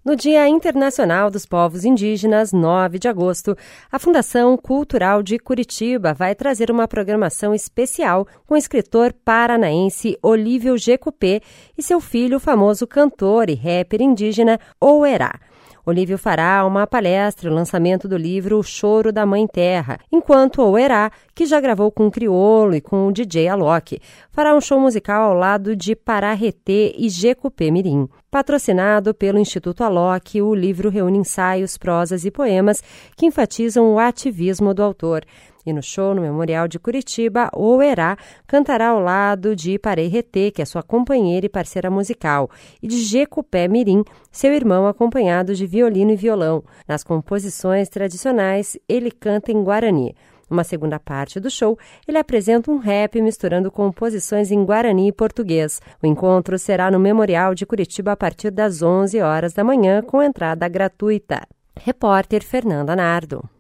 No Dia Internacional dos Povos Indígenas, 9 de agosto, a Fundação Cultural de Curitiba vai trazer uma programação especial com o escritor paranaense Olívio Jecupé e seu filho, o famoso cantor e rapper indígena Oerá. Olívio fará uma palestra, o lançamento do livro O Choro da Mãe Terra, enquanto Oerá, que já gravou com o Criolo e com o DJ Alok, fará um show musical ao lado de Pará-Retê e Jecupé Mirim. Patrocinado pelo Instituto Alok, o livro reúne ensaios, prosas e poemas que enfatizam o ativismo do autor. E no show no Memorial de Curitiba, o Oerá cantará ao lado de Pará-Retê, que é sua companheira e parceira musical, e de Jecupé Mirim, seu irmão, acompanhado de violino e violão. Nas composições tradicionais, ele canta em Guarani. Numa segunda parte do show, ele apresenta um rap misturando composições em Guarani e português. O encontro será no Memorial de Curitiba a partir das 11 horas da manhã, com entrada gratuita. Repórter Fernanda Nardo.